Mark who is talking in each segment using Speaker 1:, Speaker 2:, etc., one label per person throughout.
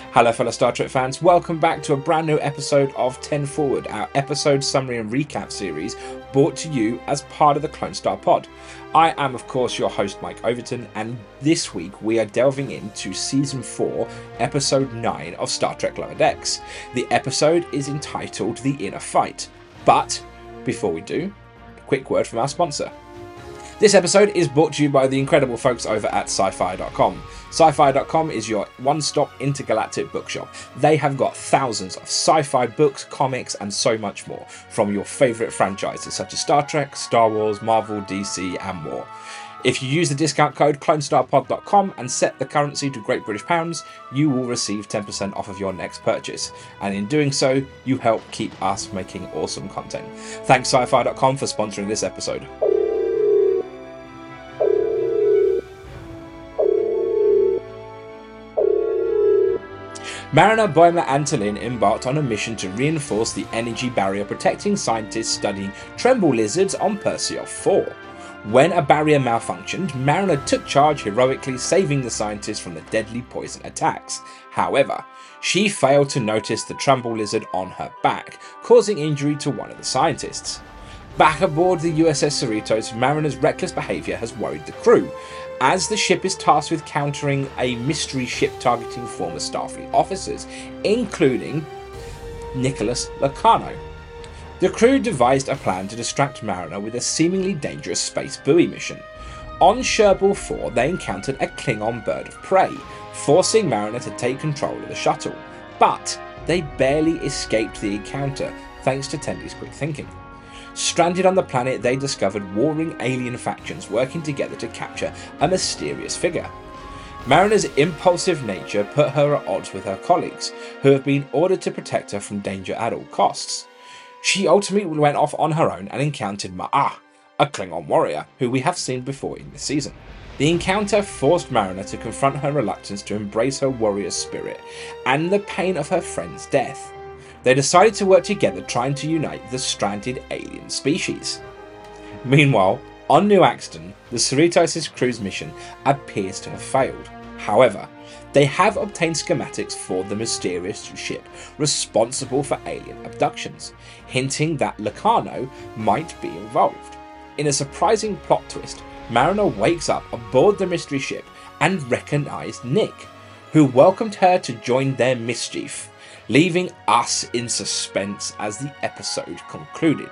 Speaker 1: Hello fellow Star Trek fans, welcome back to a brand new episode of 10 Forward, our episode summary and recap series brought to you as part of the Clone Star Pod. I am of course your host Mike Overton, and this week we are delving into Season 4, Episode 9 of Star Trek Lower Decks. The episode is entitled The Inner Fight, but before we do, a quick word from our sponsor. This episode is brought to you by the incredible folks over at Sci-Fi.com. Sci-Fi.com is your one-stop intergalactic bookshop. They have got thousands of sci-fi books, comics, and so much more from your favourite franchises such as Star Trek, Star Wars, Marvel, DC, and more. If you use the discount code CloneStarPod.com and set the currency to Great British Pounds, you will receive 10% off of your next purchase. And in doing so, you help keep us making awesome content. Thanks Sci-Fi.com for sponsoring this episode. Mariner, Boimler and T'Lyn embarked on a mission to reinforce the energy barrier protecting scientists studying tremble lizards on Perseus 4. When a barrier malfunctioned, Mariner took charge heroically, saving the scientists from the deadly poison attacks. However, she failed to notice the tremble lizard on her back, causing injury to one of the scientists. Back aboard the USS Cerritos, Mariner's reckless behaviour has worried the crew, as the ship is tasked with countering a mystery ship targeting former Starfleet officers, including Nicholas Locarno. The crew devised a plan to distract Mariner with a seemingly dangerous space buoy mission. On Cherbourg 4, they encountered a Klingon bird of prey, forcing Mariner to take control of the shuttle, but they barely escaped the encounter thanks to Tendi's quick thinking. Stranded on the planet, they discovered warring alien factions working together to capture a mysterious figure. Mariner's impulsive nature put her at odds with her colleagues, who have been ordered to protect her from danger at all costs. She ultimately went off on her own and encountered Ma'ah, a Klingon warrior, who we have seen before in this season. The encounter forced Mariner to confront her reluctance to embrace her warrior spirit and the pain of her friend's death. They decided to work together, trying to unite the stranded alien species. Meanwhile, on New Axton, the Cerritos' crew's mission appears to have failed. However, they have obtained schematics for the mysterious ship responsible for alien abductions, hinting that Locarno might be involved. In a surprising plot twist, Mariner wakes up aboard the mystery ship and recognised Nick, who welcomed her to join their mischief, leaving us in suspense as the episode concluded.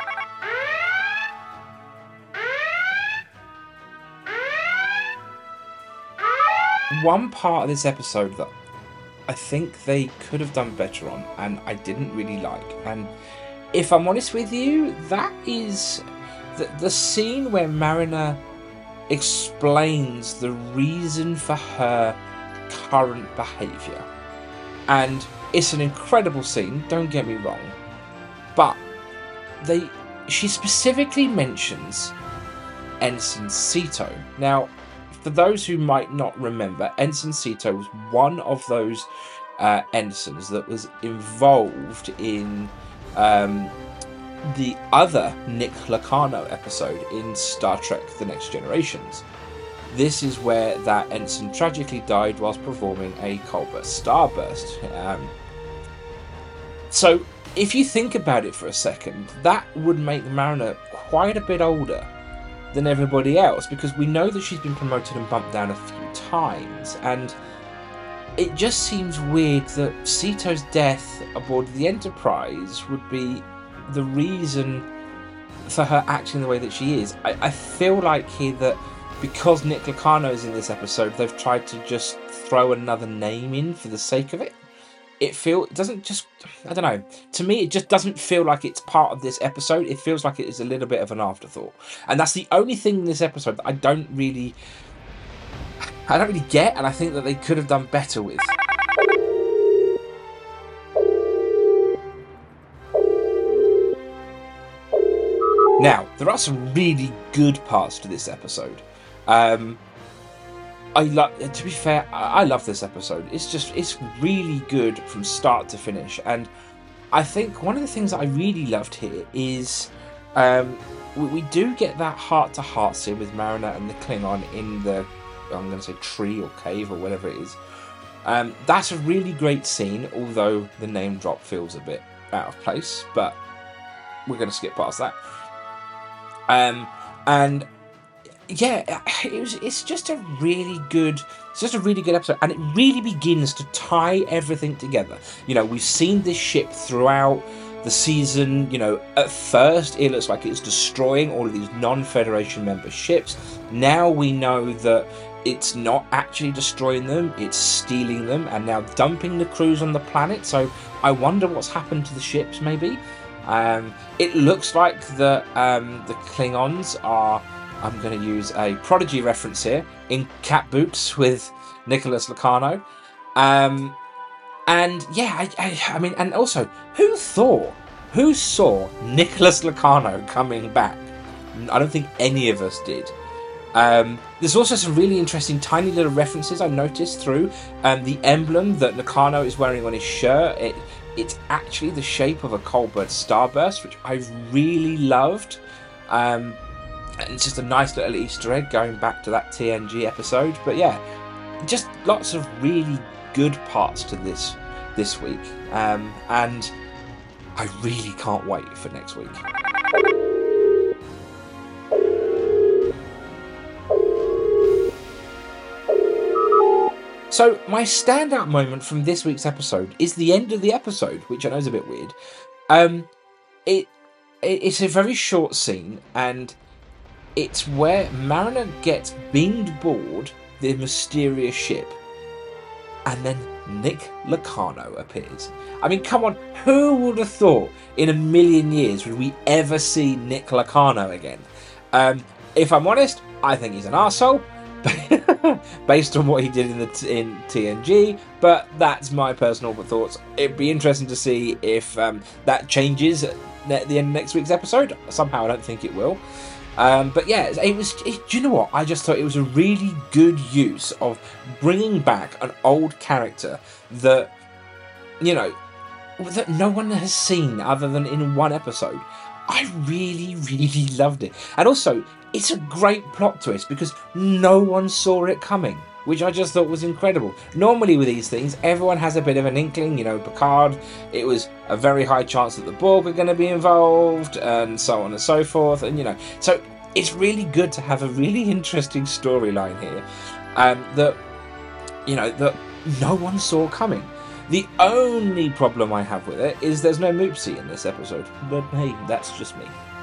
Speaker 1: One part of this episode that I think they could have done better on, and I didn't really like, and if I'm honest with you, that is the scene where Mariner explains the reason for her current behaviour. And it's an incredible scene, don't get me wrong, but she specifically mentions Ensign Sito. Now, for those who might not remember, Ensign Sito was one of those ensigns that was involved in the other Nick Locarno episode in Star Trek The Next Generations. This is where that ensign tragically died whilst performing a Colbert starburst. So, if you think about it for a second, that would make Mariner quite a bit older than everybody else, because we know that she's been promoted and bumped down a few times, and it just seems weird that Sito's death aboard the Enterprise would be the reason for her acting the way that she is. I feel like here that because Nick Locarno is in this episode, they've tried to just throw another name in for the sake of it. I don't know. To me, it just doesn't feel like it's part of this episode. It feels like it is a little bit of an afterthought. And that's the only thing in this episode that I don't really get, and I think that they could have done better with. Now, there are some really good parts to this episode. To be fair, I love this episode. It's really good from start to finish. And I think one of the things that I really loved here is we do get that heart-to-heart scene with Mariner and the Klingon in the, I'm going to say tree or cave or whatever it is. That's a really great scene, although the name drop feels a bit out of place, but we're going to skip past that. And yeah, it's just a really good episode, and it really begins to tie everything together. We've seen this ship throughout the season. At first it looks like it's destroying all of these non-Federation member ships. Now we know that it's not actually destroying them, it's stealing them and now dumping the crews on the planet. So I wonder what's happened to the ships, maybe. It looks like the Klingons are, I'm going to use a Prodigy reference here, in cat boots with Nicholas Lucano. And yeah, I mean, and also, who saw Nicholas Lucano coming back? I don't think any of us did. There's also some really interesting tiny little references I noticed through the emblem that Nakano is wearing on his shirt. It's actually the shape of a Colbert starburst, which I really loved. And it's just a nice little Easter egg going back to that TNG episode. But yeah, just lots of really good parts to this week. And I really can't wait for next week. So my standout moment from this week's episode is the end of the episode, which I know is a bit weird. It's a very short scene, and it's where Mariner gets beamed aboard the mysterious ship, and then Nick Lucano appears. I mean, come on, who would have thought in a million years would we ever see Nick Lucano again? If I'm honest, I think he's an arsehole, based on what he did in TNG, but that's my personal do It'd be interesting to see if that changes at the end of next week's episode. Somehow I don't think it will. But yeah, do you know what? I just thought it was a really good use of bringing back an old character that, that no one has seen other than in one episode. I really, really loved it. And also, it's a great plot twist because no one saw it coming, which I just thought was incredible. Normally with these things, everyone has a bit of an inkling. Picard, it was a very high chance that the Borg were going to be involved, and so on and so forth. And, so it's really good to have a really interesting storyline here that no one saw coming. The only problem I have with it is there's no Moopsie in this episode. But hey, that's just me.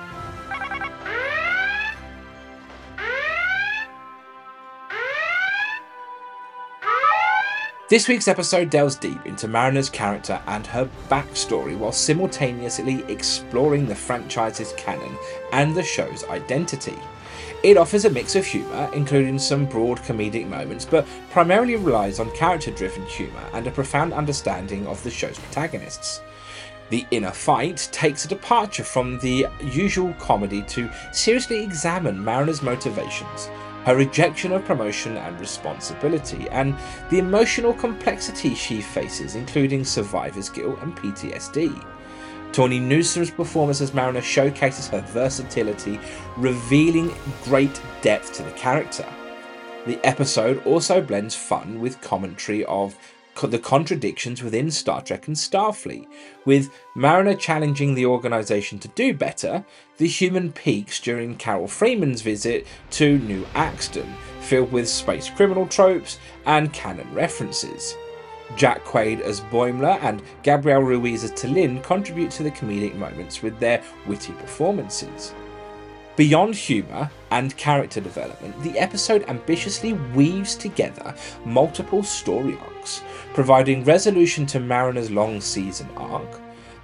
Speaker 1: This week's episode delves deep into Mariner's character and her backstory while simultaneously exploring the franchise's canon and the show's identity. It offers a mix of humour, including some broad comedic moments, but primarily relies on character-driven humour and a profound understanding of the show's protagonists. The Inner Fight takes a departure from the usual comedy to seriously examine Mariner's motivations, her rejection of promotion and responsibility, and the emotional complexity she faces, including survivor's guilt and PTSD. Tawny Newsom's performance as Mariner showcases her versatility, revealing great depth to the character. The episode also blends fun with commentary of the contradictions within Star Trek and Starfleet, with Mariner challenging the organisation to do better, the human peaks during Carol Freeman's visit to New Axton, filled with space criminal tropes and canon references. Jack Quaid as Boimler and Gabrielle Ruiz as T'Lyn contribute to the comedic moments with their witty performances. Beyond humour and character development, the episode ambitiously weaves together multiple story arcs, providing resolution to Mariner's long season arc,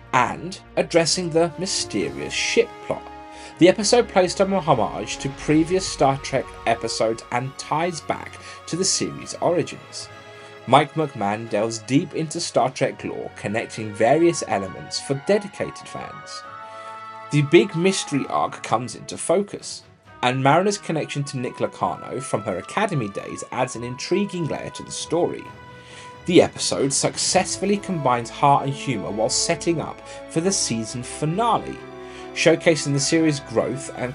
Speaker 1: and addressing the mysterious ship plot. The episode placed a homage to previous Star Trek episodes and ties back to the series' origins. Mike McMahon delves deep into Star Trek lore, connecting various elements for dedicated fans. The big mystery arc comes into focus, and Mariner's connection to Nick Lucano from her Academy days adds an intriguing layer to the story. The episode successfully combines heart and humour while setting up for the season finale, showcasing the series' growth and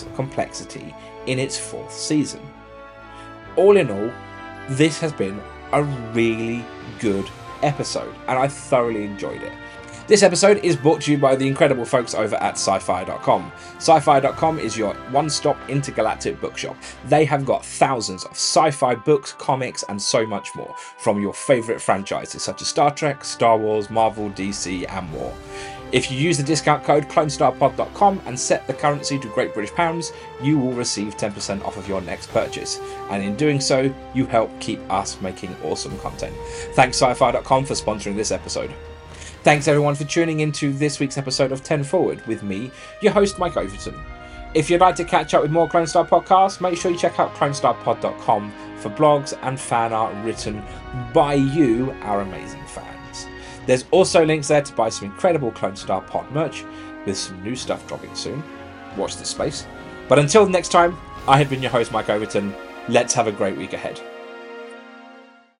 Speaker 1: complexity in its fourth season. All in all, this has been a really good episode, and I thoroughly enjoyed it. This episode is brought to you by the incredible folks over at Sci-Fi.com. Sci-Fi.com is your one-stop intergalactic bookshop. They have got thousands of sci-fi books, comics, and so much more from your favourite franchises such as Star Trek, Star Wars, Marvel, DC, and more. If you use the discount code CloneStarPod.com and set the currency to Great British Pounds, you will receive 10% off of your next purchase. And in doing so, you help keep us making awesome content. Thanks Sci-Fi.com for sponsoring this episode. Thanks everyone for tuning into this week's episode of 10 Forward with me, your host Mike Overton. If you'd like to catch up with more Clone Star podcasts, make sure you check out CloneStarPod.com for blogs and fan art written by you, our amazing fans. There's also links there to buy some incredible Clone Star Pod merch, with some new stuff dropping soon. Watch this space. But until next time, I have been your host Mike Overton. Let's have a great week ahead.